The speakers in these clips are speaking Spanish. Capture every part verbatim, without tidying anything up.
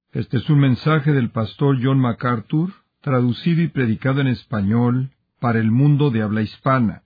Este es un mensaje del pastor John MacArthur, traducido y predicado en español para el mundo de habla hispana.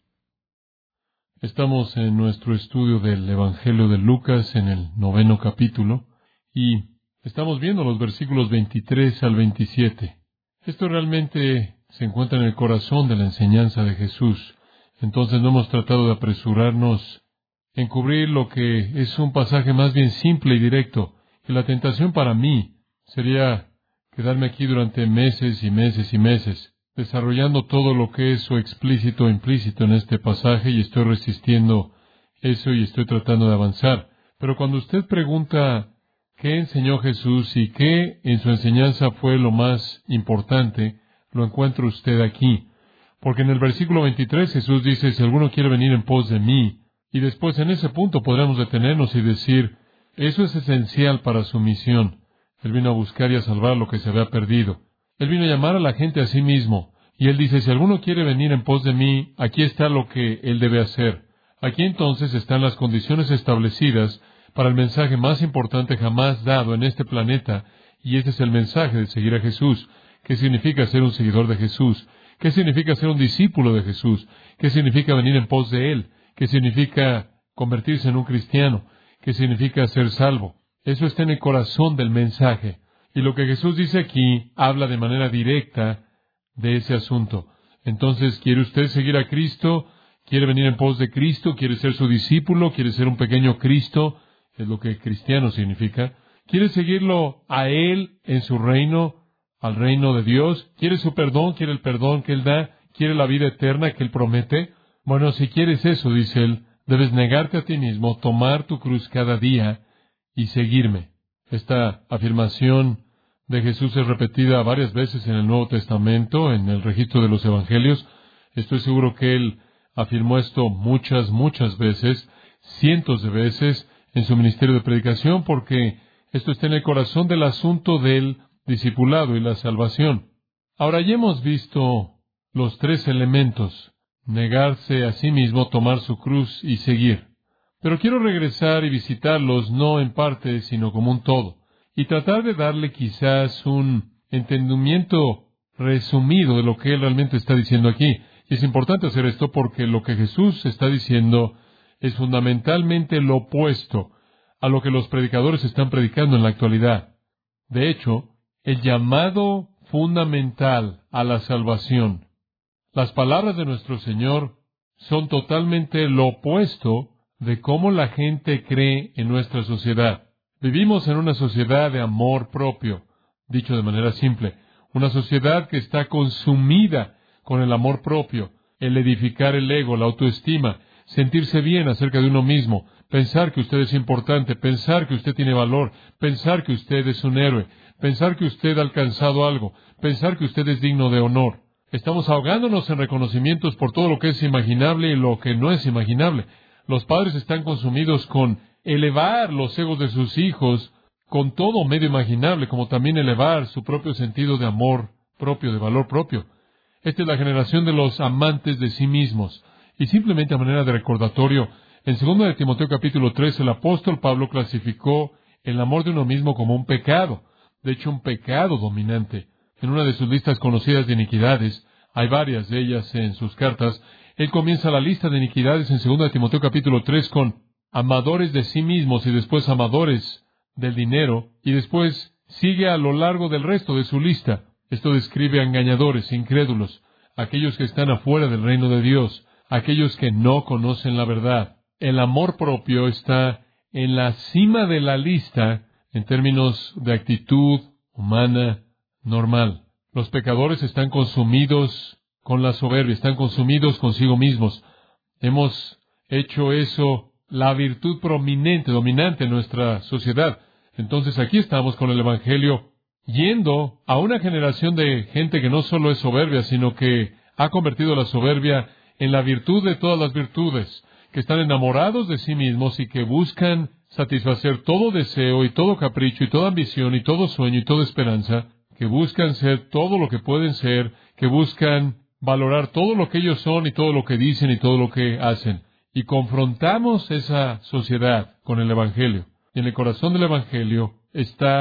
Estamos en nuestro estudio del Evangelio de Lucas en el noveno capítulo y estamos viendo los versículos veintitrés al veintisiete. Esto realmente se encuentra en el corazón de la enseñanza de Jesús. Entonces no hemos tratado de apresurarnos en cubrir lo que es un pasaje más bien simple y directo. Y la tentación para mí sería quedarme aquí durante meses y meses y meses, desarrollando todo lo que es so explícito e implícito en este pasaje, y estoy resistiendo eso y estoy tratando de avanzar. Pero cuando usted pregunta qué enseñó Jesús y qué en su enseñanza fue lo más importante, lo encuentra usted aquí. Porque en el versículo veintitrés Jesús dice, si alguno quiere venir en pos de mí, y después en ese punto podremos detenernos y decir, eso es esencial para su misión. Él vino a buscar y a salvar lo que se había perdido. Él vino a llamar a la gente a sí mismo. Y Él dice, si alguno quiere venir en pos de mí, aquí está lo que Él debe hacer. Aquí entonces están las condiciones establecidas para el mensaje más importante jamás dado en este planeta. Y este es el mensaje de seguir a Jesús. ¿Qué significa ser un seguidor de Jesús? ¿Qué significa ser un discípulo de Jesús? ¿Qué significa venir en pos de Él? ¿Qué significa convertirse en un cristiano? ¿Qué significa ser salvo? Eso está en el corazón del mensaje. Y lo que Jesús dice aquí habla de manera directa de ese asunto. Entonces, ¿quiere usted seguir a Cristo? ¿Quiere venir en pos de Cristo? ¿Quiere ser su discípulo? ¿Quiere ser un pequeño Cristo? Es lo que cristiano significa. ¿Quiere seguirlo a Él en su reino, al reino de Dios? ¿Quiere su perdón? ¿Quiere el perdón que Él da? ¿Quiere la vida eterna que Él promete? Bueno, si quieres eso, dice Él, debes negarte a ti mismo, tomar tu cruz cada día y seguirme. Esta afirmación de Jesús es repetida varias veces en el Nuevo Testamento, en el registro de los Evangelios. Estoy seguro que Él afirmó esto muchas, muchas veces, cientos de veces en su ministerio de predicación, porque esto está en el corazón del asunto del discipulado y la salvación. Ahora ya hemos visto los tres elementos: negarse a sí mismo, tomar su cruz y seguir. Pero quiero regresar y visitarlos no en parte, sino como un todo, y tratar de darle quizás un entendimiento resumido de lo que Él realmente está diciendo aquí. Y es importante hacer esto porque lo que Jesús está diciendo es fundamentalmente lo opuesto a lo que los predicadores están predicando en la actualidad. De hecho, el llamado fundamental a la salvación, las palabras de nuestro Señor, son totalmente lo opuesto de cómo la gente cree en nuestra sociedad. Vivimos en una sociedad de amor propio, dicho de manera simple, una sociedad que está consumida con el amor propio, el edificar el ego, la autoestima, sentirse bien acerca de uno mismo, pensar que usted es importante, pensar que usted tiene valor, pensar que usted es un héroe, pensar que usted ha alcanzado algo, pensar que usted es digno de honor. Estamos ahogándonos en reconocimientos por todo lo que es imaginable y lo que no es imaginable. Los padres están consumidos con elevar los egos de sus hijos con todo medio imaginable, como también elevar su propio sentido de amor propio, de valor propio. Esta es la generación de los amantes de sí mismos. Y simplemente a manera de recordatorio, en segundo de Timoteo capítulo tres, el apóstol Pablo clasificó el amor de uno mismo como un pecado. De hecho, un pecado dominante. En una de sus listas conocidas de iniquidades, hay varias de ellas en sus cartas, él comienza la lista de iniquidades en segundo de Timoteo capítulo tres con amadores de sí mismos y después amadores del dinero, y después sigue a lo largo del resto de su lista. Esto describe a engañadores, incrédulos, aquellos que están afuera del reino de Dios, aquellos que no conocen la verdad. El amor propio está en la cima de la lista en términos de actitud humana normal. Los pecadores están consumidos con la soberbia, están consumidos consigo mismos. Hemos hecho eso la virtud prominente, dominante en nuestra sociedad. Entonces aquí estamos con el Evangelio yendo a una generación de gente que no solo es soberbia, sino que ha convertido la soberbia en la virtud de todas las virtudes, que están enamorados de sí mismos y que buscan satisfacer todo deseo y todo capricho y toda ambición y todo sueño y toda esperanza, que buscan ser todo lo que pueden ser, que buscan valorar todo lo que ellos son y todo lo que dicen y todo lo que hacen. Y confrontamos esa sociedad con el Evangelio. Y en el corazón del Evangelio está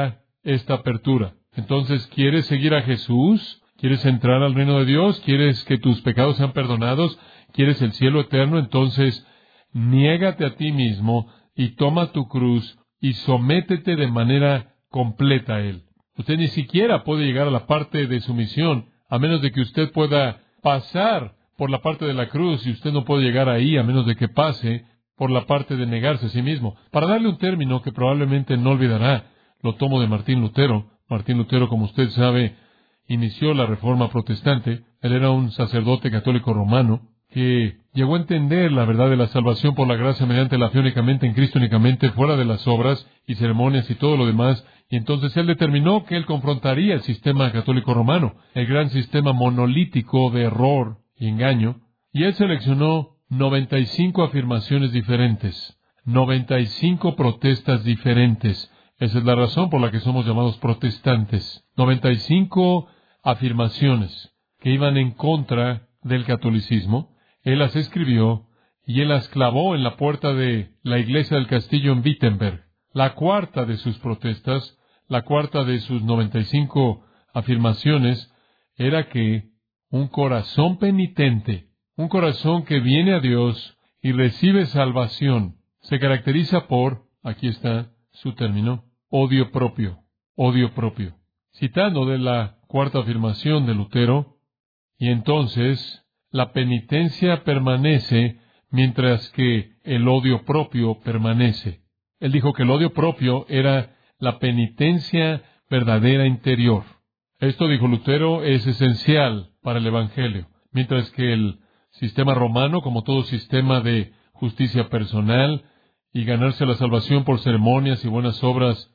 esta apertura. Entonces, ¿quieres seguir a Jesús? ¿Quieres entrar al reino de Dios? ¿Quieres que tus pecados sean perdonados? ¿Quieres el cielo eterno? Entonces, niégate a ti mismo y toma tu cruz y sométete de manera completa a Él. Usted ni siquiera puede llegar a la parte de sumisión, a menos de que usted pueda pasar por la parte de la cruz, y usted no puede llegar ahí a menos de que pase por la parte de negarse a sí mismo. Para darle un término que probablemente no olvidará, lo tomo de Martín Lutero. Martín Lutero, como usted sabe, inició la Reforma Protestante. Él era un sacerdote católico romano que llegó a entender la verdad de la salvación por la gracia mediante la fe únicamente en Cristo, únicamente fuera de las obras y ceremonias y todo lo demás. Y entonces él determinó que él confrontaría el sistema católico romano, el gran sistema monolítico de error y engaño. Y él seleccionó noventa y cinco afirmaciones diferentes, noventa y cinco protestas diferentes. Esa es la razón por la que somos llamados protestantes. noventa y cinco afirmaciones que iban en contra del catolicismo. Él las escribió y él las clavó en la puerta de la iglesia del castillo en Wittenberg. La cuarta de sus protestas, la cuarta de sus noventa y cinco afirmaciones, era que un corazón penitente, un corazón que viene a Dios y recibe salvación, se caracteriza por, aquí está su término, odio propio, odio propio. Citando de la cuarta afirmación de Lutero, y entonces la penitencia permanece mientras que el odio propio permanece. Él dijo que el odio propio era la penitencia verdadera interior. Esto, dijo Lutero, es esencial para el Evangelio, mientras que el sistema romano, como todo sistema de justicia personal y ganarse la salvación por ceremonias y buenas obras,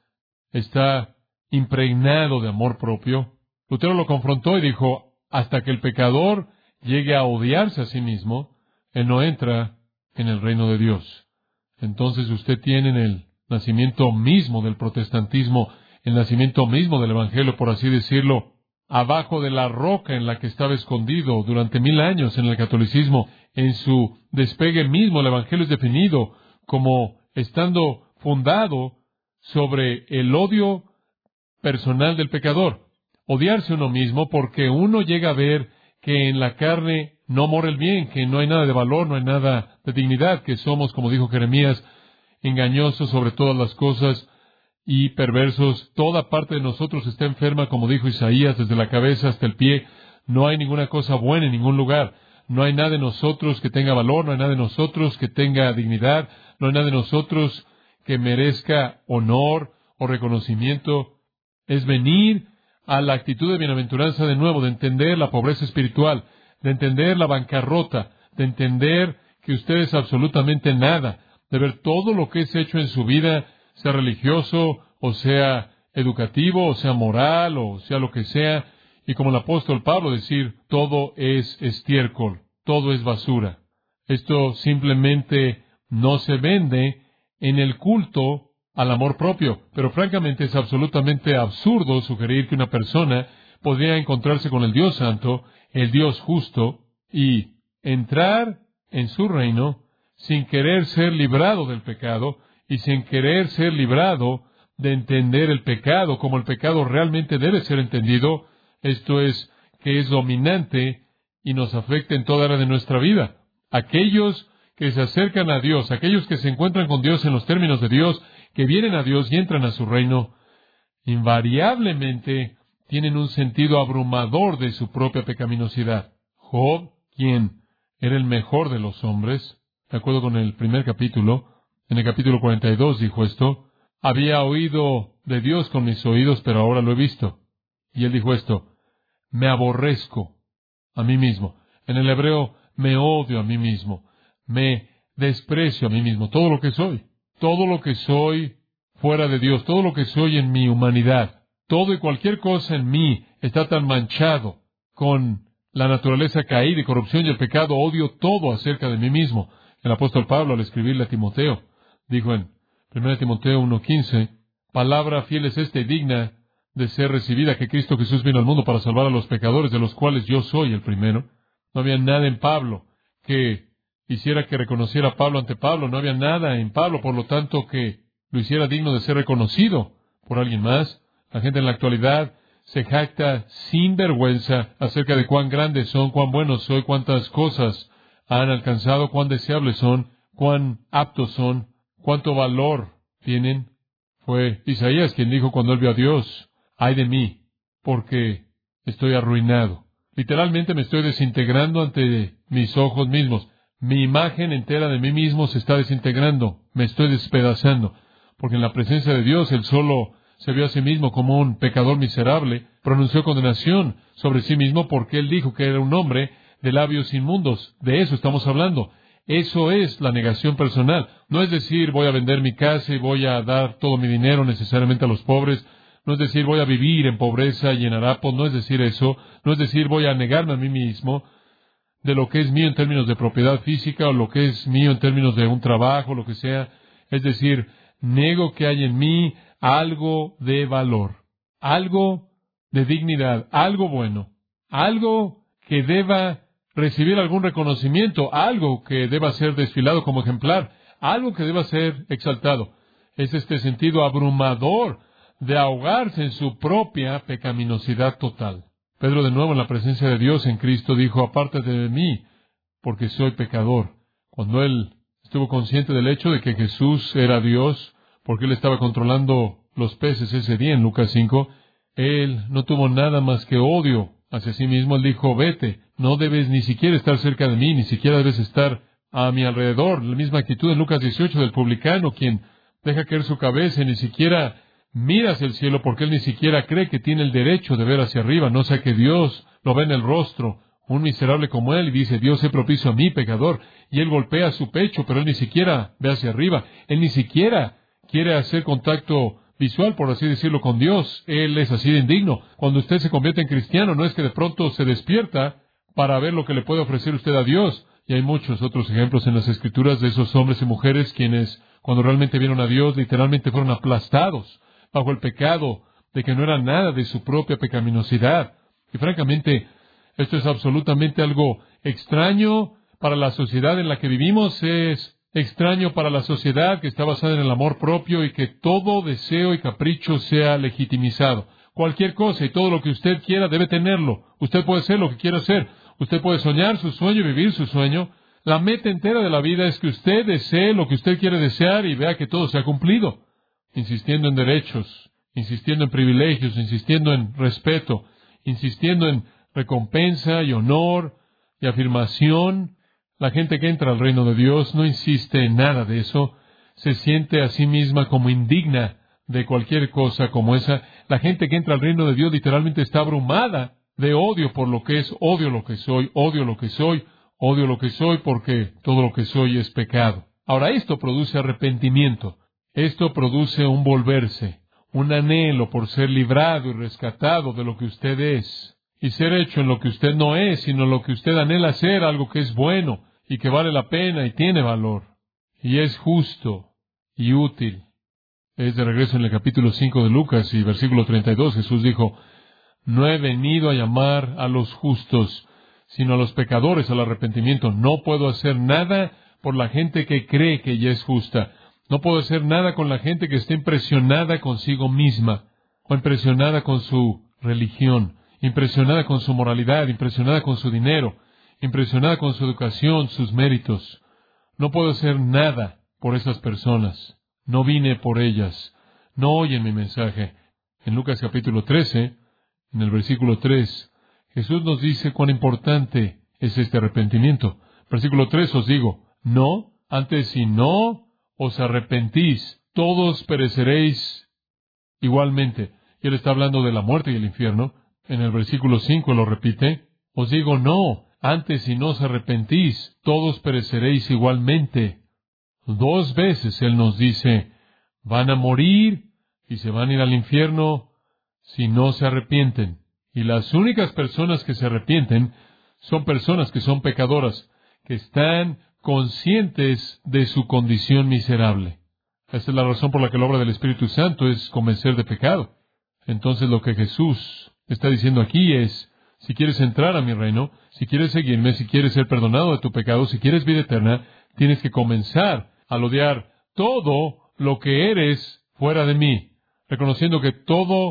está impregnado de amor propio. Lutero lo confrontó y dijo, hasta que el pecador llegue a odiarse a sí mismo, él no entra en el reino de Dios. Entonces usted tiene en el nacimiento mismo del protestantismo, el nacimiento mismo del Evangelio, por así decirlo, abajo de la roca en la que estaba escondido durante mil años en el catolicismo. En su despegue mismo, el Evangelio es definido como estando fundado sobre el odio personal del pecador. Odiarse a uno mismo porque uno llega a ver que en la carne no mora el bien, que no hay nada de valor, no hay nada de dignidad, que somos, como dijo Jeremías, engañosos sobre todas las cosas y perversos. Toda parte de nosotros está enferma, como dijo Isaías, desde la cabeza hasta el pie. No hay ninguna cosa buena en ningún lugar. No hay nada de nosotros que tenga valor, no hay nada de nosotros que tenga dignidad, no hay nada de nosotros que merezca honor o reconocimiento. Es venir a la actitud de bienaventuranza de nuevo, de entender la pobreza espiritual, de entender la bancarrota, de entender que usted es absolutamente nada, de ver todo lo que es hecho en su vida, sea religioso, o sea educativo, o sea moral, o sea lo que sea, y como el apóstol Pablo decir, todo es estiércol, todo es basura. Esto simplemente no se vende en el culto al amor propio, pero francamente es absolutamente absurdo sugerir que una persona podría encontrarse con el Dios Santo, el Dios justo, y entrar en su reino sin querer ser librado del pecado y sin querer ser librado de entender el pecado como el pecado realmente debe ser entendido. Esto es, que es dominante y nos afecta en toda área de nuestra vida. Aquellos que se acercan a Dios, aquellos que se encuentran con Dios en los términos de Dios, que vienen a Dios y entran a su reino, invariablemente tienen un sentido abrumador de su propia pecaminosidad. Job, quien era el mejor de los hombres, de acuerdo con el primer capítulo, en el capítulo cuarenta y dos dijo esto, había oído de Dios con mis oídos, pero ahora lo he visto. Y él dijo esto, me aborrezco a mí mismo. En el hebreo, me odio a mí mismo, me desprecio a mí mismo, todo lo que soy. Todo lo que soy fuera de Dios, todo lo que soy en mi humanidad, todo y cualquier cosa en mí está tan manchado con la naturaleza caída y corrupción y el pecado, odio todo acerca de mí mismo. El apóstol Pablo, al escribirle a Timoteo, dijo en primera Timoteo uno quince, palabra fiel es esta y digna de ser recibida, que Cristo Jesús vino al mundo para salvar a los pecadores, de los cuales yo soy el primero. No había nada en Pablo que hiciera que reconociera a Pablo ante Pablo. No había nada en Pablo, por lo tanto, que lo hiciera digno de ser reconocido por alguien más. La gente en la actualidad se jacta sin vergüenza acerca de cuán grandes son, cuán buenos soy, cuántas cosas han alcanzado, cuán deseables son, cuán aptos son, cuánto valor tienen. Fue Isaías quien dijo cuando él vio a Dios: ay de mí, porque estoy arruinado. Literalmente me estoy desintegrando ante mis ojos mismos. Mi imagen entera de mí mismo se está desintegrando. Me estoy despedazando. Porque en la presencia de Dios él solo se vio a sí mismo como un pecador miserable. Pronunció condenación sobre sí mismo porque él dijo que era un hombre de labios inmundos. De eso estamos hablando. Eso es la negación personal. No es decir, voy a vender mi casa y voy a dar todo mi dinero necesariamente a los pobres. No es decir, voy a vivir en pobreza y en harapos. No es decir eso. No es decir, voy a negarme a mí mismo de lo que es mío en términos de propiedad física o lo que es mío en términos de un trabajo, lo que sea. Es decir, nego que hay en mí algo de valor, algo de dignidad, algo bueno, algo que deba recibir algún reconocimiento, algo que deba ser desfilado como ejemplar, algo que deba ser exaltado. Es este sentido abrumador de ahogarse en su propia pecaminosidad total. Pedro, de nuevo en la presencia de Dios en Cristo, dijo: apártate de mí, porque soy pecador. Cuando él estuvo consciente del hecho de que Jesús era Dios, porque él estaba controlando los peces ese día en Lucas cinco, él no tuvo nada más que odio hacia sí mismo. Él dijo: vete, no debes ni siquiera estar cerca de mí, ni siquiera debes estar a mi alrededor. La misma actitud en Lucas dieciocho del publicano, quien deja caer su cabeza y ni siquiera mira hacia el cielo porque él ni siquiera cree que tiene el derecho de ver hacia arriba, no sea que Dios lo ve en el rostro, un miserable como él, y dice: Dios, sé propicio a mí, pecador. Y él golpea su pecho, pero él ni siquiera ve hacia arriba. Él ni siquiera quiere hacer contacto visual, por así decirlo, con Dios. Él es así de indigno. Cuando usted se convierte en cristiano, no es que de pronto se despierta para ver lo que le puede ofrecer usted a Dios. Y hay muchos otros ejemplos en las Escrituras de esos hombres y mujeres quienes, cuando realmente vieron a Dios, literalmente fueron aplastados bajo el pecado de que no era nada de su propia pecaminosidad. Y francamente, esto es absolutamente algo extraño para la sociedad en la que vivimos. Es extraño para la sociedad que está basada en el amor propio y que todo deseo y capricho sea legitimizado. Cualquier cosa y todo lo que usted quiera debe tenerlo. Usted puede ser lo que quiera ser. Usted puede soñar su sueño y vivir su sueño. La meta entera de la vida es que usted desee lo que usted quiere desear y vea que todo se ha cumplido. Insistiendo en derechos, insistiendo en privilegios, insistiendo en respeto, insistiendo en recompensa y honor y afirmación. La gente que entra al reino de Dios no insiste en nada de eso. Se siente a sí misma como indigna de cualquier cosa como esa. La gente que entra al reino de Dios literalmente está abrumada de odio por lo que es. Odio lo que soy, odio lo que soy, odio lo que soy porque todo lo que soy es pecado. Ahora, esto produce arrepentimiento. Esto produce un volverse, un anhelo por ser librado y rescatado de lo que usted es, y ser hecho en lo que usted no es, sino lo que usted anhela ser, algo que es bueno, y que vale la pena, y tiene valor, y es justo, y útil. Es de regreso en el capítulo cinco de Lucas, y versículo treinta y dos, Jesús dijo: no he venido a llamar a los justos, sino a los pecadores al arrepentimiento. No puedo hacer nada por la gente que cree que ella es justa. No puedo hacer nada con la gente que esté impresionada consigo misma, o impresionada con su religión, impresionada con su moralidad, impresionada con su dinero, impresionada con su educación, sus méritos. No puedo hacer nada por esas personas. No vine por ellas. No oyen mi mensaje. En Lucas capítulo trece, en el versículo tres, Jesús nos dice cuán importante es este arrepentimiento. Versículo tres, os digo, no, antes si no os arrepentís, todos pereceréis igualmente. Y él está hablando de la muerte y el infierno. En el versículo cinco lo repite: os digo no, antes si no os arrepentís, todos pereceréis igualmente. Dos veces él nos dice, van a morir y se van a ir al infierno si no se arrepienten. Y las únicas personas que se arrepienten son personas que son pecadoras, que están conscientes de su condición miserable. Esa es la razón por la que la obra del Espíritu Santo es convencer de pecado. Entonces lo que Jesús está diciendo aquí es: si quieres entrar a mi reino, si quieres seguirme, si quieres ser perdonado de tu pecado, si quieres vida eterna, tienes que comenzar a odiar todo lo que eres fuera de mí, reconociendo que todo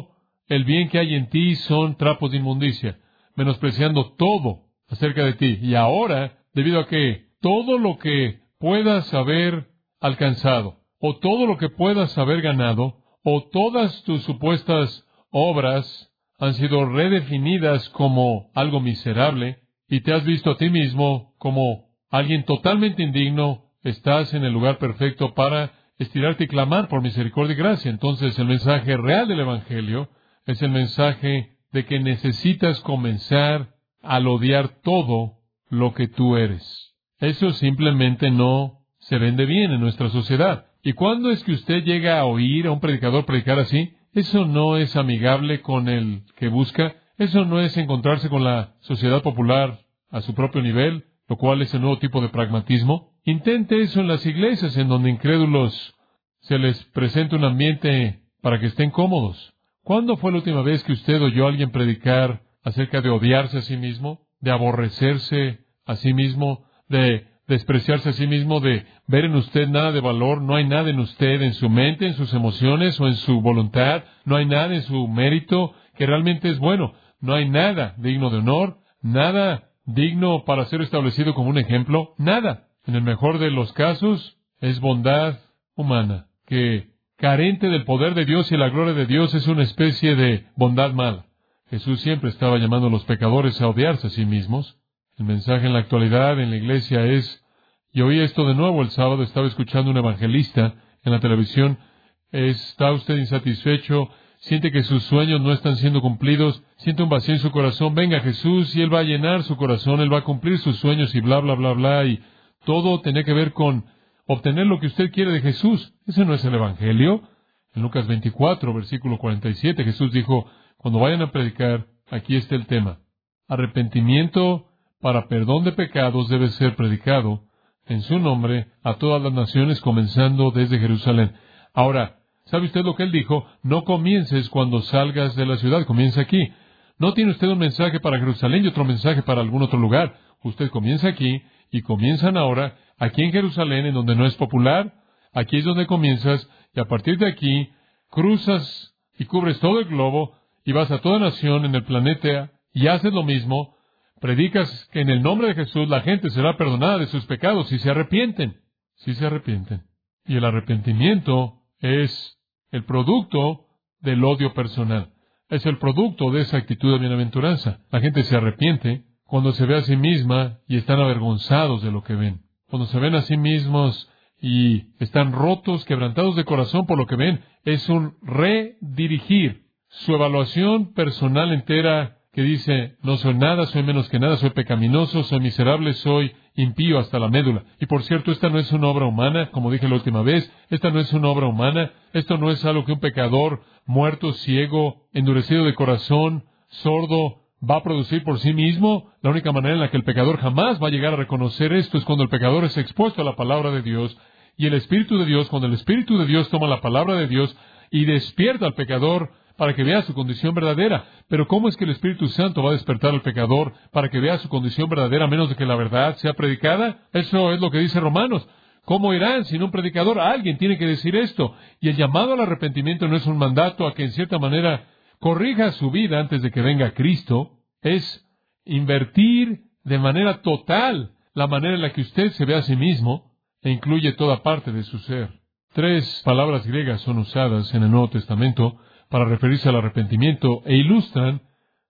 el bien que hay en ti son trapos de inmundicia, menospreciando todo acerca de ti. Y ahora, debido a que todo lo que puedas haber alcanzado, o todo lo que puedas haber ganado, o todas tus supuestas obras han sido redefinidas como algo miserable, y te has visto a ti mismo como alguien totalmente indigno, estás en el lugar perfecto para estirarte y clamar por misericordia y gracia. Entonces, el mensaje real del Evangelio es el mensaje de que necesitas comenzar al odiar todo lo que tú eres. Eso simplemente no se vende bien en nuestra sociedad. ¿Y cuándo es que usted llega a oír a un predicador predicar así? Eso no es amigable con el que busca. Eso no es encontrarse con la sociedad popular a su propio nivel, lo cual es el nuevo tipo de pragmatismo. Intente eso en las iglesias en donde incrédulos se les presenta un ambiente para que estén cómodos. ¿Cuándo fue la última vez que usted oyó a alguien predicar acerca de odiarse a sí mismo, de aborrecerse a sí mismo, de despreciarse a sí mismo, de ver en usted nada de valor? No hay nada en usted, en su mente, en sus emociones o en su voluntad. No hay nada en su mérito que realmente es bueno. No hay nada digno de honor, nada digno para ser establecido como un ejemplo, nada. En el mejor de los casos, es bondad humana, que carente del poder de Dios y la gloria de Dios es una especie de bondad mala. Jesús siempre estaba llamando a los pecadores a odiarse a sí mismos. El mensaje en la actualidad en la iglesia es, y oí esto de nuevo el sábado, estaba escuchando un evangelista en la televisión, ¿está usted insatisfecho? ¿Siente que sus sueños no están siendo cumplidos? ¿Siente un vacío en su corazón? Venga Jesús y Él va a llenar su corazón, Él va a cumplir sus sueños y bla, bla, bla, bla, y todo tiene que ver con obtener lo que usted quiere de Jesús. Ese no es el Evangelio. En Lucas veinticuatro, versículo cuarenta y siete, Jesús dijo, cuando vayan a predicar, aquí está el tema. Arrepentimiento para perdón de pecados debe ser predicado en su nombre a todas las naciones, comenzando desde Jerusalén. Ahora, ¿sabe usted lo que Él dijo? No comiences cuando salgas de la ciudad, comienza aquí. No tiene usted un mensaje para Jerusalén y otro mensaje para algún otro lugar. Usted comienza aquí y comienzan ahora, aquí en Jerusalén, en donde no es popular. Aquí es donde comienzas y a partir de aquí cruzas y cubres todo el globo y vas a toda nación en el planeta y haces lo mismo. Predicas que en el nombre de Jesús la gente será perdonada de sus pecados si se arrepienten. Si se arrepienten. Y el arrepentimiento es el producto del odio personal. Es el producto de esa actitud de bienaventuranza. La gente se arrepiente cuando se ve a sí misma y están avergonzados de lo que ven. Cuando se ven a sí mismos y están rotos, quebrantados de corazón por lo que ven, es un redirigir su evaluación personal entera que dice, no soy nada, soy menos que nada, soy pecaminoso, soy miserable, soy impío hasta la médula. Y por cierto, esta no es una obra humana, como dije la última vez, esta no es una obra humana, esto no es algo que un pecador muerto, ciego, endurecido de corazón, sordo, va a producir por sí mismo. La única manera en la que el pecador jamás va a llegar a reconocer esto es cuando el pecador es expuesto a la palabra de Dios, y el Espíritu de Dios, cuando el Espíritu de Dios toma la palabra de Dios y despierta al pecador para que vea su condición verdadera. Pero ¿cómo es que el Espíritu Santo va a despertar al pecador para que vea su condición verdadera a menos de que la verdad sea predicada? Eso es lo que dice Romanos. ¿Cómo irán sin un predicador? Alguien tiene que decir esto. Y el llamado al arrepentimiento no es un mandato a que en cierta manera corrija su vida antes de que venga Cristo. Es invertir de manera total la manera en la que usted se ve a sí mismo e incluye toda parte de su ser. Tres palabras griegas son usadas en el Nuevo Testamento para referirse al arrepentimiento e ilustran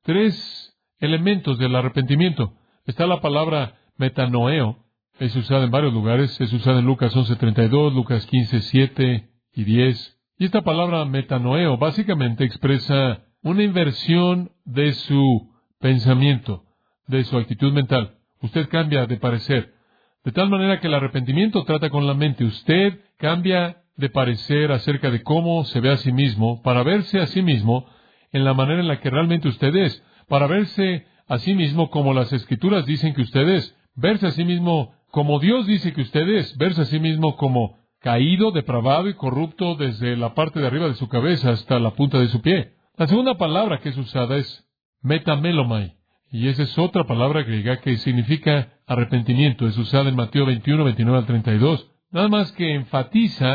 tres elementos del arrepentimiento. Está la palabra metanoeo, es usada en varios lugares, es usada en Lucas once treinta y dos, Lucas quince siete y diez. Y esta palabra metanoeo básicamente expresa una inversión de su pensamiento, de su actitud mental. Usted cambia de parecer, de tal manera que el arrepentimiento trata con la mente. Usted cambia de parecer acerca de cómo se ve a sí mismo, para verse a sí mismo en la manera en la que realmente usted es, para verse a sí mismo como las Escrituras dicen que usted es, verse a sí mismo como Dios dice que usted es, verse a sí mismo como caído, depravado y corrupto desde la parte de arriba de su cabeza hasta la punta de su pie. La segunda palabra que es usada es metamelomai, y esa es otra palabra griega que significa arrepentimiento. Es usada en Mateo veintiuno, veintinueve al treinta y dos, nada más que enfatiza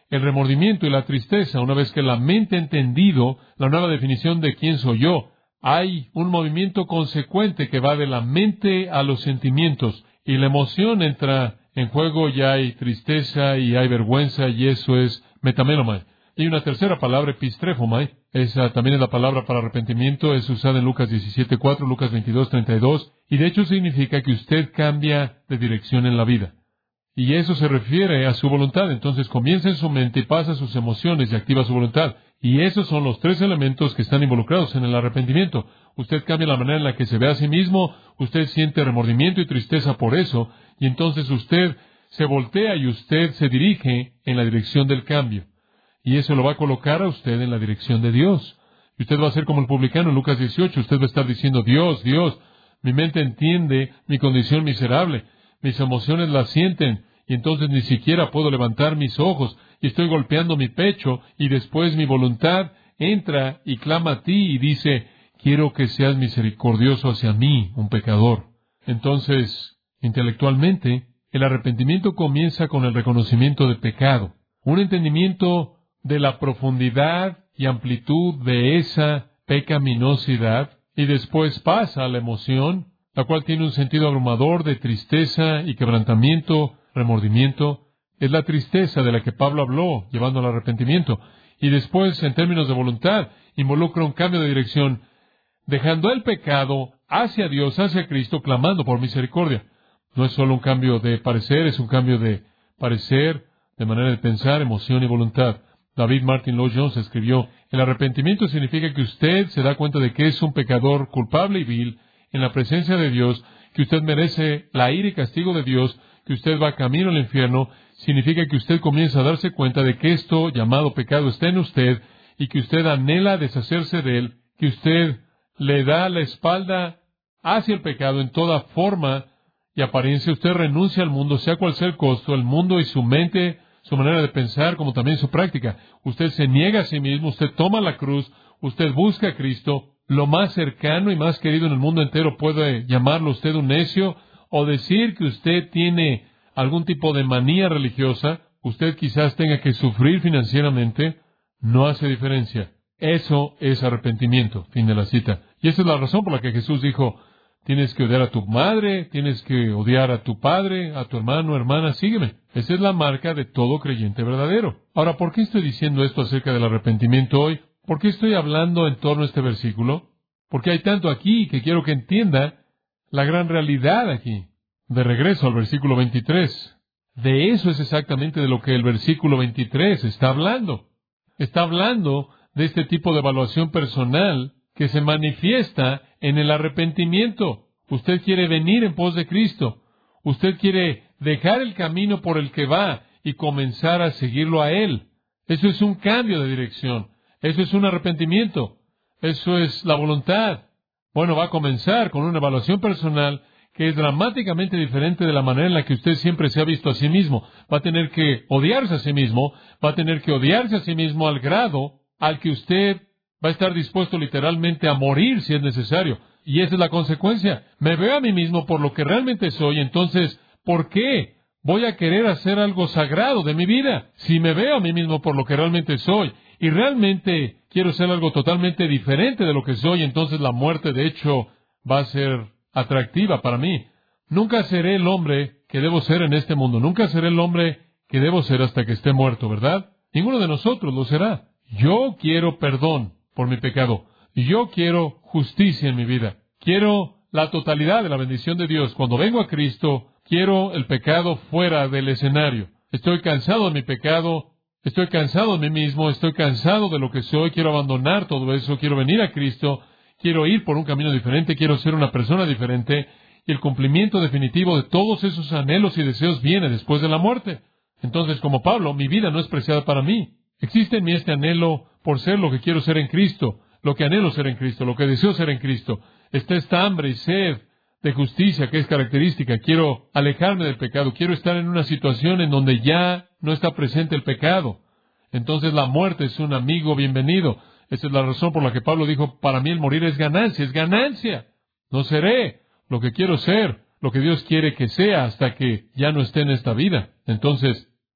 el remordimiento y la tristeza. Una vez que la mente ha entendido la nueva definición de quién soy yo, hay un movimiento consecuente que va de la mente a los sentimientos, y la emoción entra en juego, y hay tristeza y hay vergüenza, y eso es metamenomai. Y una tercera palabra, epistrefomai, esa también es la palabra para arrepentimiento, es usada en Lucas diecisiete cuatro, Lucas veintidós treinta y dos, y de hecho significa que usted cambia de dirección en la vida. Y eso se refiere a su voluntad. Entonces comienza en su mente y pasa a sus emociones y activa su voluntad. Y esos son los tres elementos que están involucrados en el arrepentimiento. Usted cambia la manera en la que se ve a sí mismo, usted siente remordimiento y tristeza por eso, y entonces usted se voltea y usted se dirige en la dirección del cambio. Y eso lo va a colocar a usted en la dirección de Dios. Y usted va a ser como el publicano en Lucas dieciocho. Usted va a estar diciendo, Dios, Dios, mi mente entiende mi condición miserable. Mis emociones las sienten, y entonces ni siquiera puedo levantar mis ojos, y estoy golpeando mi pecho, y después mi voluntad entra y clama a ti y dice, quiero que seas misericordioso hacia mí, un pecador. Entonces, intelectualmente, el arrepentimiento comienza con el reconocimiento de pecado, un entendimiento de la profundidad y amplitud de esa pecaminosidad, y después pasa a la emoción, la cual tiene un sentido abrumador de tristeza y quebrantamiento, remordimiento. Es la tristeza de la que Pablo habló, llevando al arrepentimiento. Y después, en términos de voluntad, involucra un cambio de dirección, dejando el pecado hacia Dios, hacia Cristo, clamando por misericordia. No es solo un cambio de parecer, es un cambio de parecer, de manera de pensar, emoción y voluntad. David Martin Lloyd Jones escribió, el arrepentimiento significa que usted se da cuenta de que es un pecador culpable y vil, en la presencia de Dios, que usted merece la ira y castigo de Dios, que usted va camino al infierno. Significa que usted comienza a darse cuenta de que esto llamado pecado está en usted y que usted anhela deshacerse de él, que usted le da la espalda hacia el pecado en toda forma y apariencia. Usted renuncia al mundo, sea cual sea el costo, el mundo y su mente, su manera de pensar, como también su práctica. Usted se niega a sí mismo, usted toma la cruz, usted busca a Cristo. Lo más cercano y más querido en el mundo entero puede llamarlo usted un necio o decir que usted tiene algún tipo de manía religiosa. Usted quizás tenga que sufrir financieramente. No hace diferencia. Eso es arrepentimiento. Fin de la cita. Y esa es la razón por la que Jesús dijo, tienes que odiar a tu madre, tienes que odiar a tu padre, a tu hermano, hermana, sígueme. Esa es la marca de todo creyente verdadero. Ahora, ¿por qué estoy diciendo esto acerca del arrepentimiento hoy? ¿Por qué estoy hablando en torno a este versículo? Porque hay tanto aquí que quiero que entienda la gran realidad aquí. De regreso al versículo veintitrés. De eso es exactamente de lo que el versículo veintitrés está hablando. Está hablando de este tipo de evaluación personal que se manifiesta en el arrepentimiento. Usted quiere venir en pos de Cristo. Usted quiere dejar el camino por el que va y comenzar a seguirlo a Él. Eso es un cambio de dirección. Eso es un arrepentimiento. Eso es la voluntad. Bueno, va a comenzar con una evaluación personal que es dramáticamente diferente de la manera en la que usted siempre se ha visto a sí mismo. Va a tener que odiarse a sí mismo, va a tener que odiarse a sí mismo al grado al que usted va a estar dispuesto literalmente a morir si es necesario. Y esa es la consecuencia. Me veo a mí mismo por lo que realmente soy, entonces, ¿por qué voy a querer hacer algo sagrado de mi vida? Si me veo a mí mismo por lo que realmente soy, y realmente quiero ser algo totalmente diferente de lo que soy, entonces la muerte, de hecho, va a ser atractiva para mí. Nunca seré el hombre que debo ser en este mundo. Nunca seré el hombre que debo ser hasta que esté muerto, ¿verdad? Ninguno de nosotros lo será. Yo quiero perdón por mi pecado. Y yo quiero justicia en mi vida. Quiero la totalidad de la bendición de Dios. Cuando vengo a Cristo, quiero el pecado fuera del escenario. Estoy cansado de mi pecado. Estoy cansado de mí mismo, estoy cansado de lo que soy, quiero abandonar todo eso, quiero venir a Cristo, quiero ir por un camino diferente, quiero ser una persona diferente, y el cumplimiento definitivo de todos esos anhelos y deseos viene después de la muerte. Entonces, como Pablo, mi vida no es preciada para mí. Existe en mí este anhelo por ser lo que quiero ser en Cristo, lo que anhelo ser en Cristo, lo que deseo ser en Cristo. Está esta hambre y sed de justicia que es característica. Quiero alejarme del pecado, quiero estar en una situación en donde ya no está presente el pecado. Entonces la muerte es un amigo bienvenido. Esa es la razón por la que Pablo dijo, para mí el morir es ganancia, es ganancia. No seré lo que quiero ser, lo que Dios quiere que sea hasta que ya no esté en esta vida. Entonces,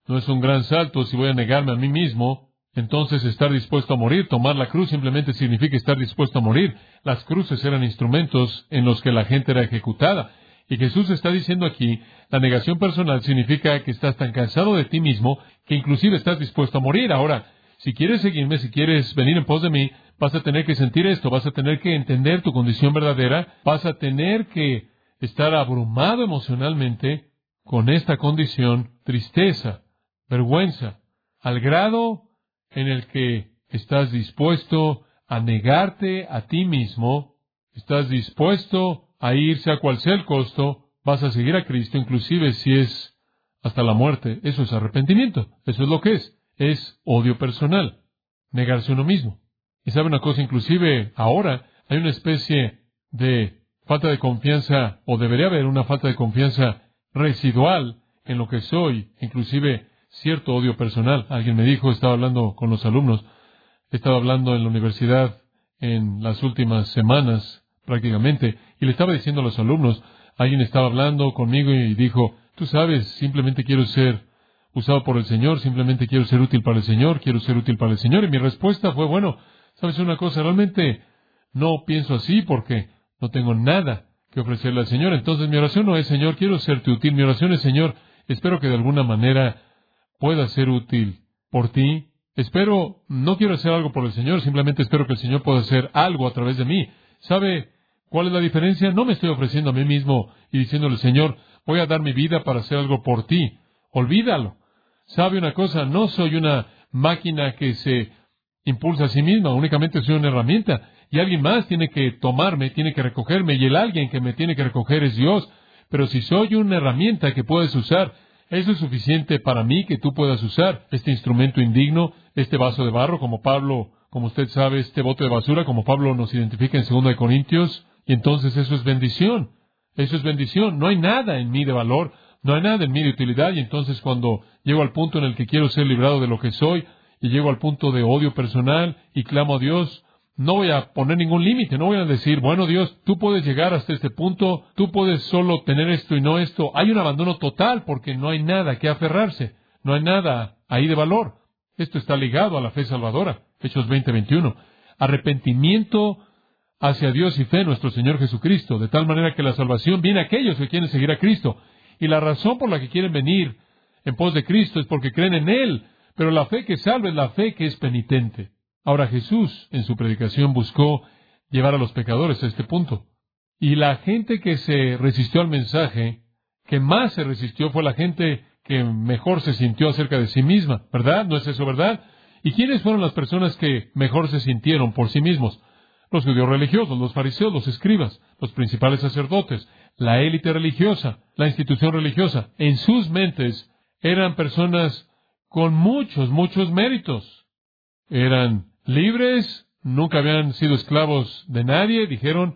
no es un gran salto si voy a negarme a mí mismo. Entonces estar dispuesto a morir, tomar la cruz simplemente significa estar dispuesto a morir. Las cruces eran instrumentos en los que la gente era ejecutada. Y Jesús está diciendo aquí, la negación personal significa que estás tan cansado de ti mismo que inclusive estás dispuesto a morir. Ahora, si quieres seguirme, si quieres venir en pos de mí, vas a tener que sentir esto, vas a tener que entender tu condición verdadera, vas a tener que estar abrumado emocionalmente con esta condición, tristeza, vergüenza, al grado en el que estás dispuesto a negarte a ti mismo, estás dispuesto a irse a cual sea el costo, vas a seguir a Cristo, inclusive si es hasta la muerte. Eso es arrepentimiento, eso es lo que es, es odio personal, negarse a uno mismo. Y sabe una cosa, inclusive ahora hay una especie de falta de confianza, o debería haber una falta de confianza residual en lo que soy, inclusive cierto odio personal. Alguien me dijo, estaba hablando con los alumnos, estaba hablando en la universidad en las últimas semanas prácticamente, y le estaba diciendo a los alumnos, alguien estaba hablando conmigo y dijo, tú sabes, simplemente quiero ser usado por el Señor, simplemente quiero ser útil para el Señor, quiero ser útil para el Señor. Y mi respuesta fue, bueno, ¿sabes una cosa? Realmente no pienso así porque no tengo nada que ofrecerle al Señor. Entonces mi oración no es, Señor, quiero serte útil. Mi oración es, Señor, espero que de alguna manera pueda ser útil por ti. Espero, no quiero hacer algo por el Señor, simplemente espero que el Señor pueda hacer algo a través de mí. ¿Sabe cuál es la diferencia? No me estoy ofreciendo a mí mismo y diciéndole, Señor, voy a dar mi vida para hacer algo por ti. Olvídalo. ¿Sabe una cosa? No soy una máquina que se impulsa a sí misma, únicamente soy una herramienta. Y alguien más tiene que tomarme, tiene que recogerme, y el alguien que me tiene que recoger es Dios. Pero si soy una herramienta que puedes usar, eso es suficiente para mí que tú puedas usar este instrumento indigno, este vaso de barro, como Pablo, como usted sabe, este bote de basura, como Pablo nos identifica en segunda de Corintios. Y entonces eso es bendición. Eso es bendición. No hay nada en mí de valor, no hay nada en mí de utilidad. Y entonces cuando llego al punto en el que quiero ser librado de lo que soy, y llego al punto de odio personal, y clamo a Dios, no voy a poner ningún límite, no voy a decir, bueno Dios, tú puedes llegar hasta este punto, tú puedes solo tener esto y no esto. Hay un abandono total porque no hay nada que aferrarse, no hay nada ahí de valor. Esto está ligado a la fe salvadora. Hechos veinte veintiuno. Arrepentimiento hacia Dios y fe en nuestro Señor Jesucristo, de tal manera que la salvación viene a aquellos que quieren seguir a Cristo. Y la razón por la que quieren venir en pos de Cristo es porque creen en Él, pero la fe que salva es la fe que es penitente. Ahora Jesús, en su predicación, buscó llevar a los pecadores a este punto. Y la gente que se resistió al mensaje, que más se resistió, fue la gente que mejor se sintió acerca de sí misma, ¿verdad? ¿No es eso verdad? ¿Y quiénes fueron las personas que mejor se sintieron por sí mismos? Los judíos religiosos, los fariseos, los escribas, los principales sacerdotes, la élite religiosa, la institución religiosa. En sus mentes eran personas con muchos, muchos méritos. Eran libres, nunca habían sido esclavos de nadie, dijeron.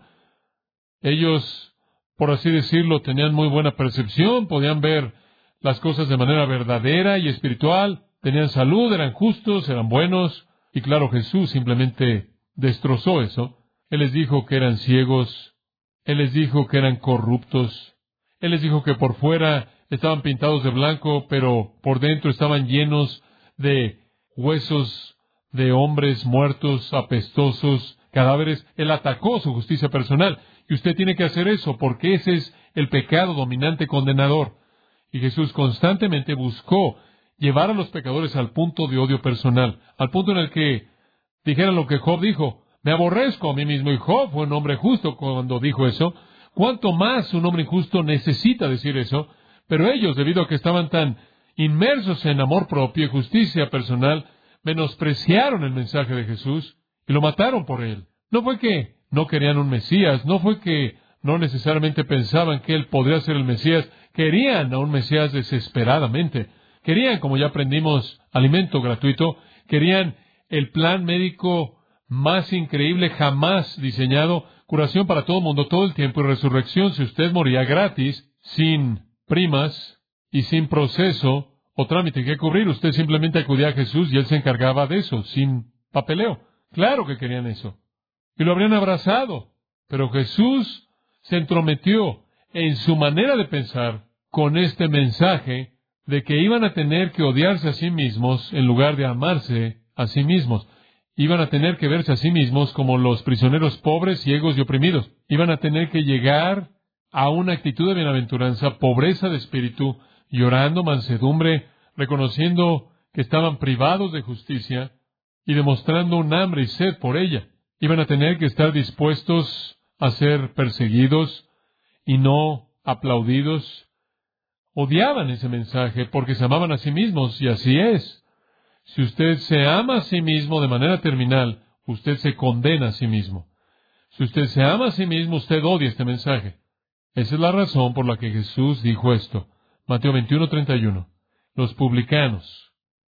Ellos, por así decirlo, tenían muy buena percepción, podían ver las cosas de manera verdadera y espiritual, tenían salud, eran justos, eran buenos. Y claro, Jesús simplemente destrozó eso. Él les dijo que eran ciegos, Él les dijo que eran corruptos, Él les dijo que por fuera estaban pintados de blanco, pero por dentro estaban llenos de huesos de hombres muertos, apestosos, cadáveres. Él atacó su justicia personal. Y usted tiene que hacer eso, porque ese es el pecado dominante condenador. Y Jesús constantemente buscó llevar a los pecadores al punto de odio personal, al punto en el que dijeran lo que Job dijo: me aborrezco a mí mismo. Y Job fue un hombre justo cuando dijo eso. ¿Cuánto más un hombre injusto necesita decir eso? Pero ellos, debido a que estaban tan inmersos en amor propio y justicia personal, menospreciaron el mensaje de Jesús y lo mataron por él. No fue que no querían un Mesías, no fue que no necesariamente pensaban que él podría ser el Mesías. Querían a un Mesías desesperadamente. Querían, como ya aprendimos, alimento gratuito. Querían el plan médico más increíble jamás diseñado, curación para todo el mundo todo el tiempo y resurrección si usted moría gratis, sin primas y sin proceso o trámite que cubrir. Usted simplemente acudía a Jesús y Él se encargaba de eso, sin papeleo. Claro que querían eso. Y lo habrían abrazado. Pero Jesús se entrometió en su manera de pensar con este mensaje de que iban a tener que odiarse a sí mismos en lugar de amarse a sí mismos. Iban a tener que verse a sí mismos como los prisioneros pobres, ciegos y oprimidos. Iban a tener que llegar a una actitud de bienaventuranza, pobreza de espíritu, llorando, mansedumbre, reconociendo que estaban privados de justicia y demostrando un hambre y sed por ella. Iban a tener que estar dispuestos a ser perseguidos y no aplaudidos. Odiaban ese mensaje porque se amaban a sí mismos, y así es. Si usted se ama a sí mismo de manera terminal, usted se condena a sí mismo. Si usted se ama a sí mismo, usted odia este mensaje. Esa es la razón por la que Jesús dijo esto. Mateo veintiuno, treinta y uno. Los publicanos,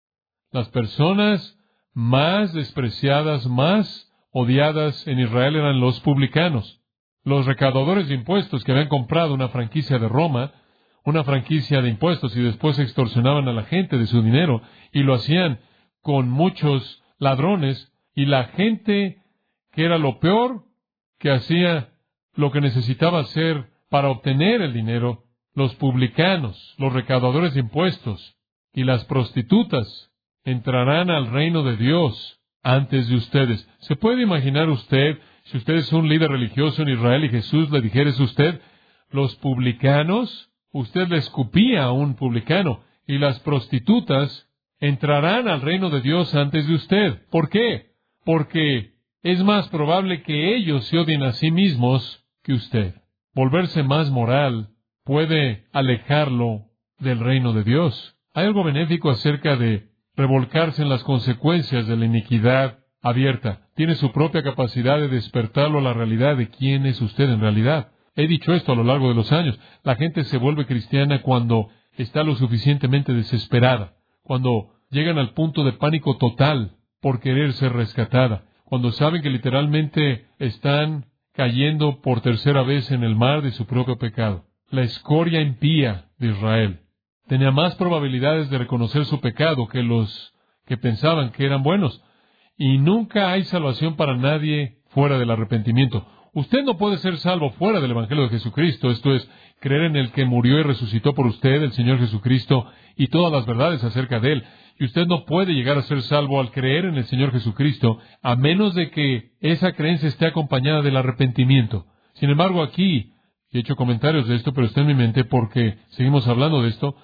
las personas más despreciadas, más odiadas en Israel eran los publicanos. Los recaudadores de impuestos que habían comprado una franquicia de Roma, una franquicia de impuestos, y después extorsionaban a la gente de su dinero, y lo hacían con muchos ladrones, y la gente que era lo peor, que hacía lo que necesitaba hacer para obtener el dinero, los publicanos, los recaudadores de impuestos y las prostitutas entrarán al reino de Dios antes de ustedes. ¿Se puede imaginar usted, si usted es un líder religioso en Israel y Jesús le dijera a usted, los publicanos, usted le escupía a un publicano, y las prostitutas entrarán al reino de Dios antes de usted? ¿Por qué? Porque es más probable que ellos se odien a sí mismos que usted. Volverse más moral puede alejarlo del reino de Dios. Hay algo benéfico acerca de revolcarse en las consecuencias de la iniquidad abierta. Tiene su propia capacidad de despertarlo a la realidad de quién es usted en realidad. He dicho esto a lo largo de los años. La gente se vuelve cristiana cuando está lo suficientemente desesperada, cuando llegan al punto de pánico total por querer ser rescatada, cuando saben que literalmente están cayendo por tercera vez en el mar de su propio pecado. La escoria impía de Israel tenía más probabilidades de reconocer su pecado que los que pensaban que eran buenos. Y nunca hay salvación para nadie fuera del arrepentimiento. Usted no puede ser salvo fuera del Evangelio de Jesucristo, esto es, creer en el que murió y resucitó por usted, el Señor Jesucristo, y todas las verdades acerca de Él. Y usted no puede llegar a ser salvo al creer en el Señor Jesucristo, a menos de que esa creencia esté acompañada del arrepentimiento. Sin embargo, aquí, he hecho comentarios de esto, pero está en mi mente porque seguimos hablando de esto,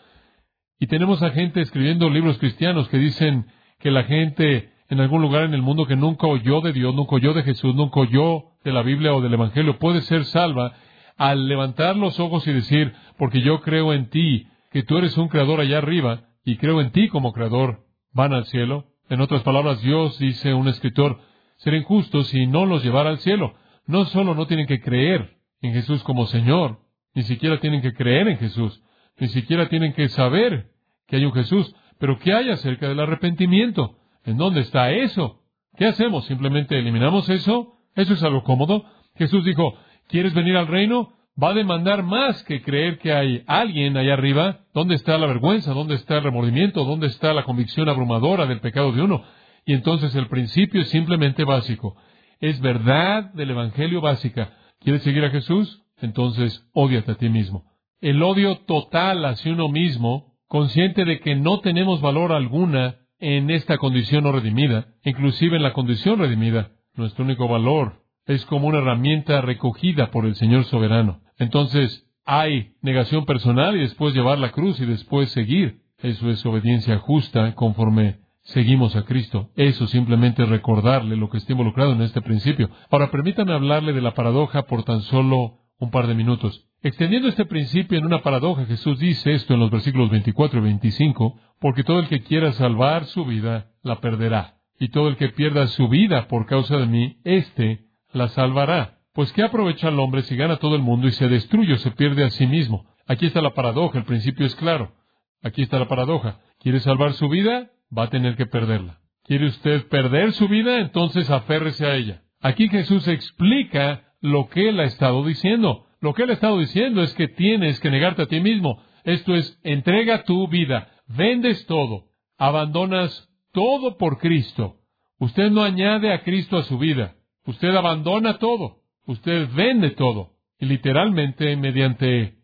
y tenemos a gente escribiendo libros cristianos que dicen que la gente en algún lugar en el mundo que nunca oyó de Dios, nunca oyó de Jesús, nunca oyó de la Biblia o del Evangelio, puede ser salva al levantar los ojos y decir, porque yo creo en ti, que tú eres un creador allá arriba, y creo en ti como creador, van al cielo. En otras palabras, Dios, dice un escritor, ser injustos y no los llevar al cielo. No solo no tienen que creer en Jesús como Señor, ni siquiera tienen que creer en Jesús, ni siquiera tienen que saber que hay un Jesús, pero ¿qué hay acerca del arrepentimiento? ¿En dónde está eso? ¿Qué hacemos? ¿Simplemente eliminamos eso? ¿Eso es algo cómodo? Jesús dijo, ¿quieres venir al reino? Va a demandar más que creer que hay alguien allá arriba. ¿Dónde está la vergüenza? ¿Dónde está el remordimiento? ¿Dónde está la convicción abrumadora del pecado de uno? Y entonces el principio es simplemente básico. Es verdad del Evangelio básica. ¿Quieres seguir a Jesús? Entonces, ódiate a ti mismo. El odio total hacia uno mismo, consciente de que no tenemos valor alguna en esta condición no redimida, inclusive en la condición redimida. Nuestro único valor es como una herramienta recogida por el Señor soberano. Entonces, hay negación personal y después llevar la cruz y después seguir. Eso es obediencia justa conforme seguimos a Cristo. Eso simplemente es recordarle lo que está involucrado en este principio. Ahora, permítanme hablarle de la paradoja por tan solo un par de minutos. Extendiendo este principio en una paradoja, Jesús dice esto en los versículos veinticuatro y veinticinco, porque todo el que quiera salvar su vida, la perderá. Y todo el que pierda su vida por causa de mí, éste la salvará. Pues ¿qué aprovecha el hombre si gana todo el mundo y se destruye o se pierde a sí mismo? Aquí está la paradoja, el principio es claro. Aquí está la paradoja. ¿Quiere salvar su vida? Va a tener que perderla. ¿Quiere usted perder su vida? Entonces aférrese a ella. Aquí Jesús explica lo que Él ha estado diciendo. Lo que Él ha estado diciendo es que tienes que negarte a ti mismo. Esto es, entrega tu vida, vendes todo, abandonas todo por Cristo. Usted no añade a Cristo a su vida. Usted abandona todo. Usted vende todo. Y literalmente, mediante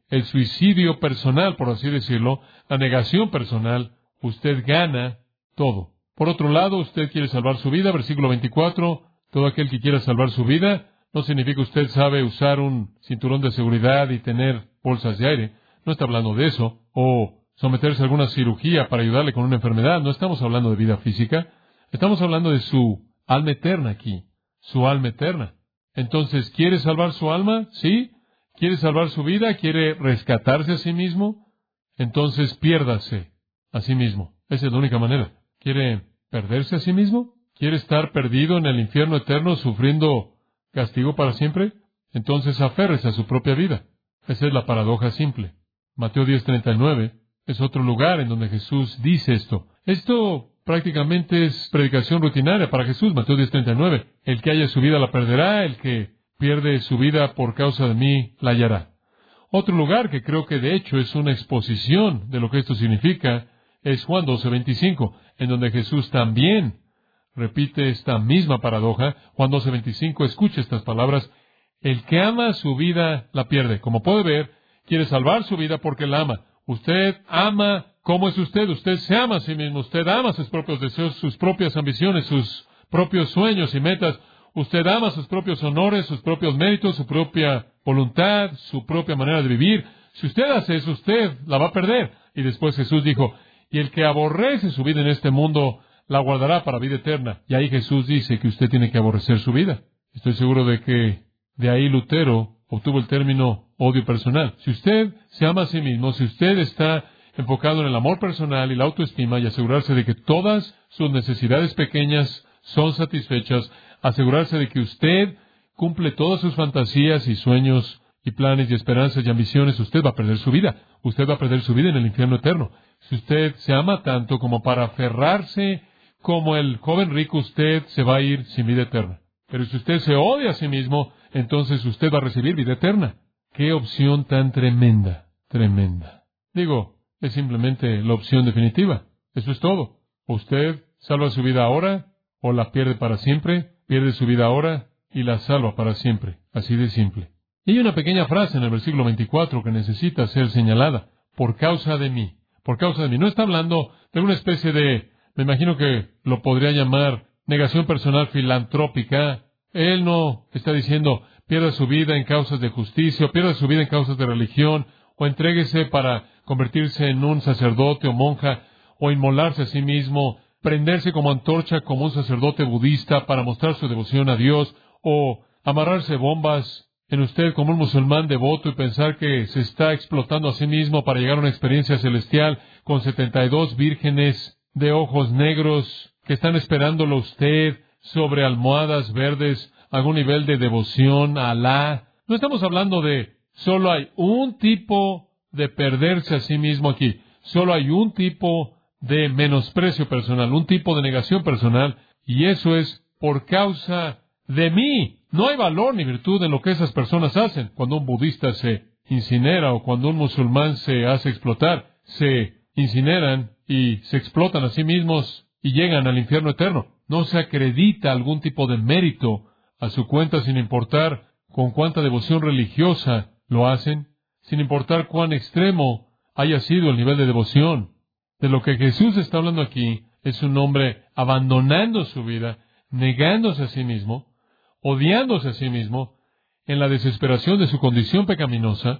el suicidio personal, por así decirlo, la negación personal, usted gana todo. Por otro lado, usted quiere salvar su vida, versículo veinticuatro, todo aquel que quiera salvar su vida, no significa usted sabe usar un cinturón de seguridad y tener bolsas de aire, no está hablando de eso, o someterse a alguna cirugía para ayudarle con una enfermedad, no estamos hablando de vida física, estamos hablando de su alma eterna aquí, su alma eterna. Entonces, ¿quiere salvar su alma? ¿Sí? ¿Quiere salvar su vida? ¿Quiere rescatarse a sí mismo? Entonces, piérdase a sí mismo. Esa es la única manera. ¿Quiere perderse a sí mismo? ¿Quiere estar perdido en el infierno eterno sufriendo castigo para siempre? Entonces, aférrese a su propia vida. Esa es la paradoja simple. Mateo diez treinta y nueve es otro lugar en donde Jesús dice esto. Esto prácticamente es predicación rutinaria para Jesús, Mateo diez treinta y nueve. El que haya su vida la perderá, el que pierde su vida por causa de mí la hallará. Otro lugar que creo que de hecho es una exposición de lo que esto significa es Juan doce veinticinco, en donde Jesús también repite esta misma paradoja. Juan doce veinticinco, escuche estas palabras. El que ama su vida la pierde. Como puede ver, quiere salvar su vida porque la ama. Usted ama. ¿Cómo es usted? Usted se ama a sí mismo. Usted ama sus propios deseos, sus propias ambiciones, sus propios sueños y metas. Usted ama sus propios honores, sus propios méritos, su propia voluntad, su propia manera de vivir. Si usted hace eso, usted la va a perder. Y después Jesús dijo, y el que aborrece su vida en este mundo, la guardará para vida eterna. Y ahí Jesús dice que usted tiene que aborrecer su vida. Estoy seguro de que de ahí Lutero obtuvo el término odio personal. Si usted se ama a sí mismo, si usted está enfocado en el amor personal y la autoestima y asegurarse de que todas sus necesidades pequeñas son satisfechas, asegurarse de que usted cumple todas sus fantasías y sueños y planes y esperanzas y ambiciones, usted va a perder su vida. Usted va a perder su vida en el infierno eterno. Si usted se ama tanto como para aferrarse como el joven rico, usted se va a ir sin vida eterna. Pero si usted se odia a sí mismo, entonces usted va a recibir vida eterna. ¡Qué opción tan tremenda! Tremenda. Digo, es simplemente la opción definitiva. Eso es todo. Usted salva su vida ahora o la pierde para siempre, pierde su vida ahora y la salva para siempre. Así de simple. Y hay una pequeña frase en el versículo veinticuatro que necesita ser señalada. Por causa de mí. Por causa de mí. No está hablando de una especie de, me imagino que lo podría llamar negación personal filantrópica. Él no está diciendo, pierda su vida en causas de justicia, o pierda su vida en causas de religión, o entréguese para convertirse en un sacerdote o monja, o inmolarse a sí mismo, prenderse como antorcha como un sacerdote budista para mostrar su devoción a Dios, o amarrarse bombas en usted como un musulmán devoto y pensar que se está explotando a sí mismo para llegar a una experiencia celestial con setenta y dos vírgenes de ojos negros que están esperándolo a usted sobre almohadas verdes, algún nivel de devoción a Alá. No estamos hablando de solo hay un tipo de perderse a sí mismo aquí. Solo hay un tipo de menosprecio personal, un tipo de negación personal, y eso es por causa de mí. No hay valor ni virtud en lo que esas personas hacen. Cuando un budista se incinera o cuando un musulmán se hace explotar, se incineran y se explotan a sí mismos y llegan al infierno eterno. No se acredita algún tipo de mérito a su cuenta sin importar con cuánta devoción religiosa lo hacen, sin importar cuán extremo haya sido el nivel de devoción. De lo que Jesús está hablando aquí es un hombre abandonando su vida, negándose a sí mismo, odiándose a sí mismo, en la desesperación de su condición pecaminosa,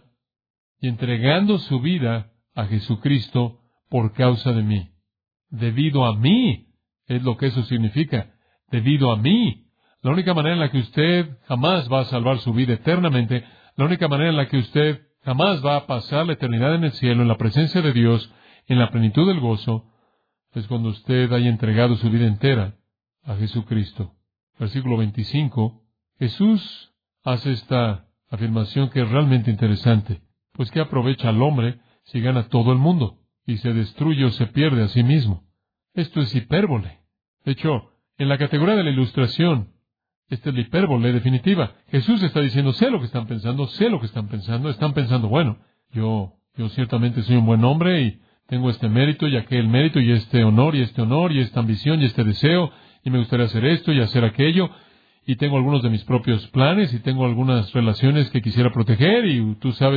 y entregando su vida a Jesucristo por causa de mí. Debido a mí, es lo que eso significa. Debido a mí. La única manera en la que usted jamás va a salvar su vida eternamente, la única manera en la que usted jamás va a pasar la eternidad en el cielo, en la presencia de Dios, en la plenitud del gozo, es cuando usted haya entregado su vida entera a Jesucristo. Versículo veinticinco. Jesús hace esta afirmación que es realmente interesante. Pues ¿qué aprovecha al hombre si gana todo el mundo y se destruye o se pierde a sí mismo? Esto es hipérbole. De hecho, en la categoría de la ilustración, esta es la hipérbole definitiva. Jesús está diciendo, sé lo que están pensando, sé lo que están pensando. Están pensando, bueno, yo, yo ciertamente soy un buen hombre y tengo este mérito y aquel mérito y este honor y este honor y esta ambición y este deseo y me gustaría hacer esto y hacer aquello y tengo algunos de mis propios planes y tengo algunas relaciones que quisiera proteger y tú sabes,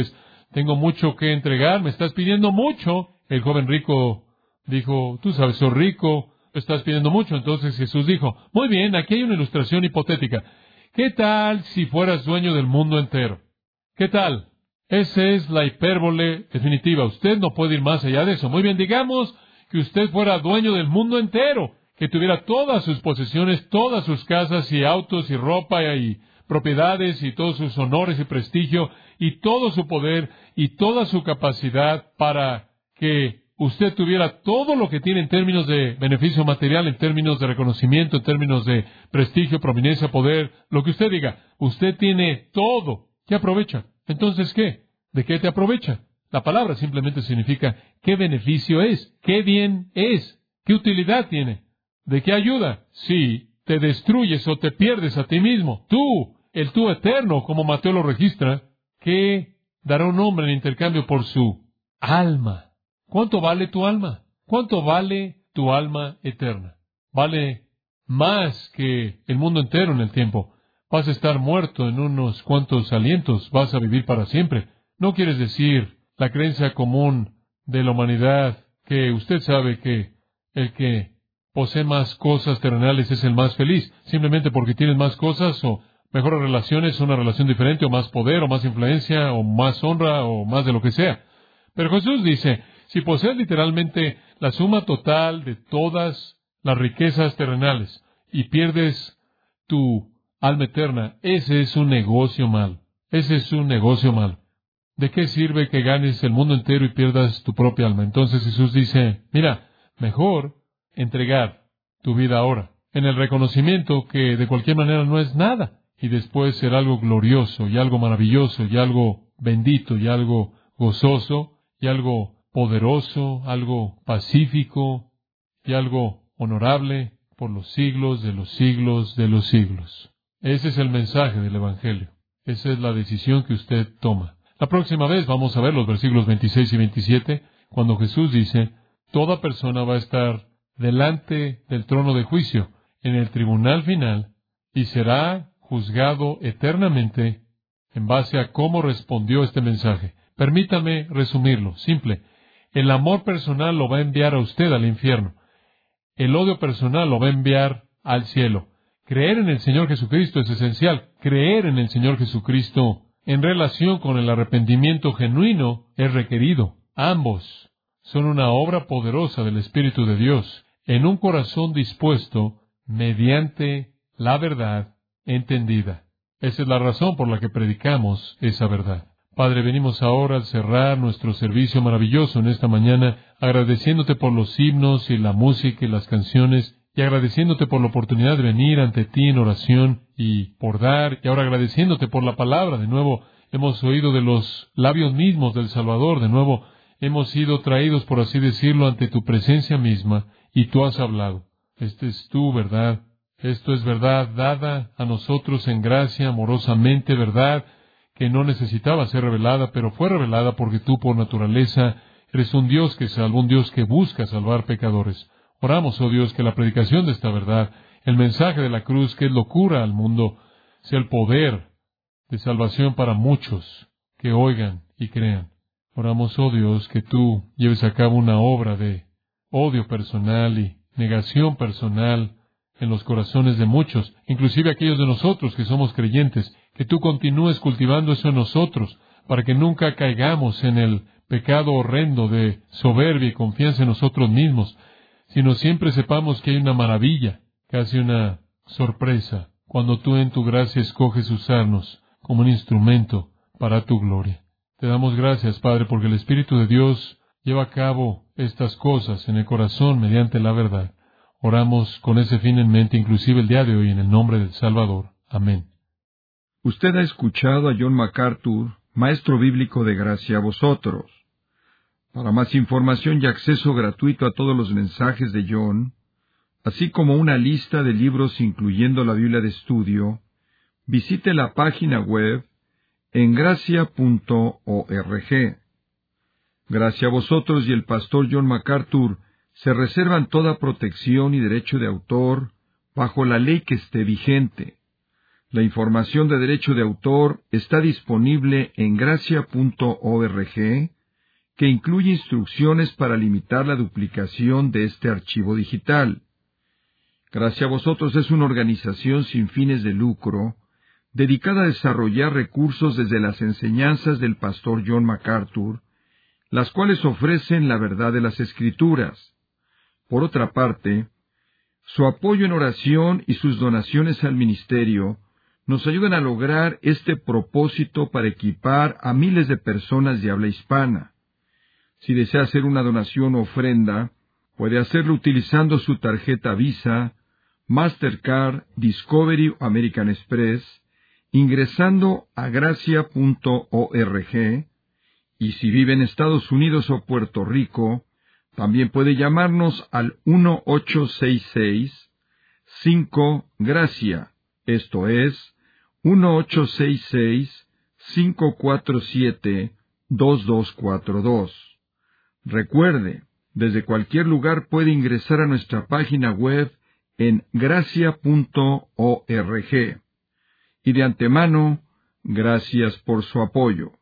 tengo mucho que entregar, me estás pidiendo mucho. El joven rico dijo, tú sabes, soy rico, me estás pidiendo mucho. Entonces Jesús dijo, muy bien, aquí hay una ilustración hipotética. ¿Qué tal si fueras dueño del mundo entero? ¿Qué tal? Esa es la hipérbole definitiva. Usted no puede ir más allá de eso. Muy bien, digamos que usted fuera dueño del mundo entero, que tuviera todas sus posesiones, todas sus casas y autos y ropa y propiedades y todos sus honores y prestigio y todo su poder y toda su capacidad para que usted tuviera todo lo que tiene en términos de beneficio material, en términos de reconocimiento, en términos de prestigio, prominencia, poder, lo que usted diga. Usted tiene todo. ¿Qué aprovecha? Entonces, ¿qué? ¿De qué te aprovecha? La palabra simplemente significa qué beneficio es, qué bien es, qué utilidad tiene, de qué ayuda. Si te destruyes o te pierdes a ti mismo, tú, el tú eterno, como Mateo lo registra, ¿qué dará un hombre en intercambio por su alma? ¿Cuánto vale tu alma? ¿Cuánto vale tu alma eterna? Vale más que el mundo entero en el tiempo. Vas a estar muerto en unos cuantos alientos, vas a vivir para siempre. No quieres decir la creencia común de la humanidad, que usted sabe que el que posee más cosas terrenales es el más feliz, simplemente porque tienes más cosas o mejores relaciones, una relación diferente, o más poder, o más influencia, o más honra, o más de lo que sea. Pero Jesús dice, si posees literalmente la suma total de todas las riquezas terrenales y pierdes tu alma eterna, ese es un negocio mal. Ese es un negocio mal. ¿De qué sirve que ganes el mundo entero y pierdas tu propia alma? Entonces Jesús dice, mira, mejor entregar tu vida ahora, en el reconocimiento que de cualquier manera no es nada, y después ser algo glorioso, y algo maravilloso, y algo bendito, y algo gozoso, y algo poderoso, algo pacífico, y algo honorable por los siglos de los siglos de los siglos. Ese es el mensaje del Evangelio. Esa es la decisión que usted toma. La próxima vez vamos a ver los versículos veintiséis y veintisiete, cuando Jesús dice, toda persona va a estar delante del trono de juicio, en el tribunal final, y será juzgado eternamente en base a cómo respondió este mensaje. Permítame resumirlo, simple. El amor personal lo va a enviar a usted al infierno. El odio personal lo va a enviar al cielo. Creer en el Señor Jesucristo es esencial. Creer en el Señor Jesucristo en relación con el arrepentimiento genuino es requerido. Ambos son una obra poderosa del Espíritu de Dios en un corazón dispuesto mediante la verdad entendida. Esa es la razón por la que predicamos esa verdad. Padre, venimos ahora al cerrar nuestro servicio maravilloso en esta mañana, agradeciéndote por los himnos y la música y las canciones, y agradeciéndote por la oportunidad de venir ante ti en oración y por dar, y ahora agradeciéndote por la palabra. De nuevo hemos oído de los labios mismos del Salvador, de nuevo hemos sido traídos, por así decirlo, ante tu presencia misma, y tú has hablado. Esta es tu verdad. Esto es verdad dada a nosotros en gracia, amorosamente, verdad que no necesitaba ser revelada, pero fue revelada porque tú por naturaleza eres un Dios que salva, un Dios que busca salvar pecadores. Oramos, oh Dios, que la predicación de esta verdad, el mensaje de la cruz, que es locura al mundo, sea el poder de salvación para muchos que oigan y crean. Oramos, oh Dios, que tú lleves a cabo una obra de odio personal y negación personal en los corazones de muchos, inclusive aquellos de nosotros que somos creyentes, que tú continúes cultivando eso en nosotros, para que nunca caigamos en el pecado horrendo de soberbia y confianza en nosotros mismos, sino siempre sepamos que hay una maravilla, casi una sorpresa, cuando tú en tu gracia escoges usarnos como un instrumento para tu gloria. Te damos gracias, Padre, porque el Espíritu de Dios lleva a cabo estas cosas en el corazón mediante la verdad. Oramos con ese fin en mente, inclusive el día de hoy, en el nombre del Salvador. Amén. Usted ha escuchado a John MacArthur, maestro bíblico de gracia a vosotros. Para más información y acceso gratuito a todos los mensajes de John, así como una lista de libros incluyendo la Biblia de estudio, visite la página web en gracia punto org. Gracia a vosotros y el pastor John MacArthur se reservan toda protección y derecho de autor bajo la ley que esté vigente. La información de derecho de autor está disponible en gracia punto org, que incluye instrucciones para limitar la duplicación de este archivo digital. Gracia a Vosotros es una organización sin fines de lucro, dedicada a desarrollar recursos desde las enseñanzas del pastor John MacArthur, las cuales ofrecen la verdad de las Escrituras. Por otra parte, su apoyo en oración y sus donaciones al ministerio nos ayudan a lograr este propósito para equipar a miles de personas de habla hispana. Si desea hacer una donación o ofrenda, puede hacerlo utilizando su tarjeta Visa, Mastercard, Discovery o American Express, ingresando a gracia punto org, y si vive en Estados Unidos o Puerto Rico, también puede llamarnos al uno ocho seis seis cinco gracia, esto es, uno ocho seis seis cinco cuatro siete dos dos cuatro dos. Recuerde, desde cualquier lugar puede ingresar a nuestra página web en gracia punto org. Y de antemano, gracias por su apoyo.